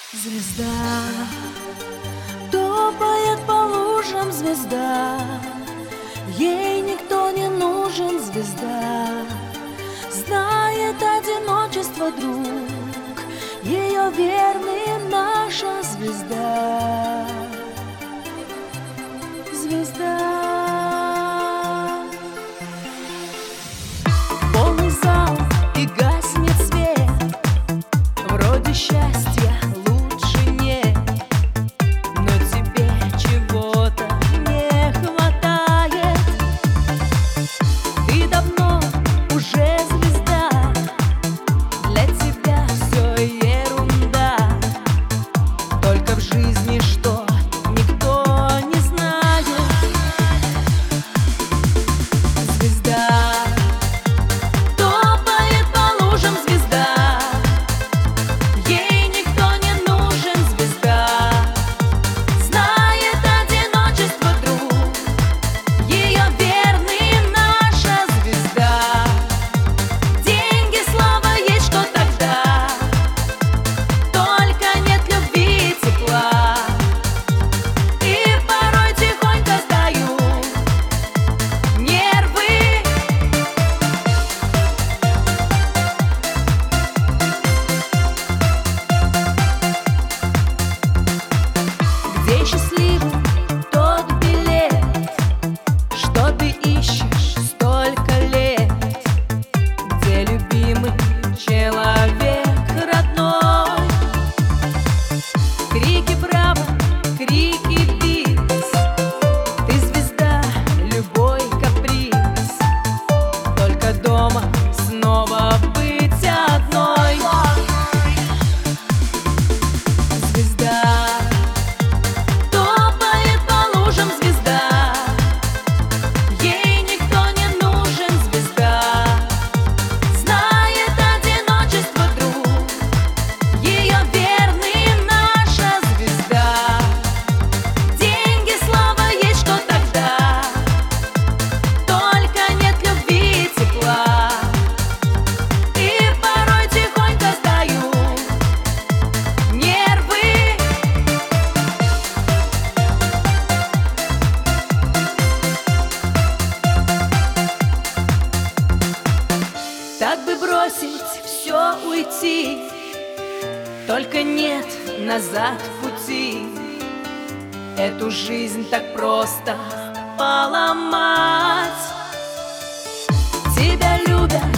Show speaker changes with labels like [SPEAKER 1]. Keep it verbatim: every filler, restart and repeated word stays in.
[SPEAKER 1] Звезда топает по лужам, звезда, ей никто не нужен, звезда знает одиночество, друг, ее верный наша звезда. Звезда. Полный зал и гаснет свет, вроде счастья лучше нет, но тебе чего-то не хватает. Ты давно уже звезда, для тебя все ерунда, только в жизни что никто не знает. Звезда топает по лужам, звезда, ей никто не нужен, звезда знает одиночество, друг, ее верный наша звезда. Деньги, слава, есть что тогда, только нет любви и тепла, и порой тихонько сдаю нервы. Где счастливый тот билет, что ты ищешь столько лет, где любимый человек родной. Крики браво, крики бис, ты звезда, любой каприз, только дома снова быть одной. Звезда топает по лужам, звезда, ей никто не нужен, звезда знает одиночество, друг, ее верный наша звезда. Деньги, слава, есть что тогда, только нет любви и тепла, и порой тихонько сдаю нервы. Так бы бросить все, уйти, только нет назад пути. Эту жизнь так просто поломать. Тебя любят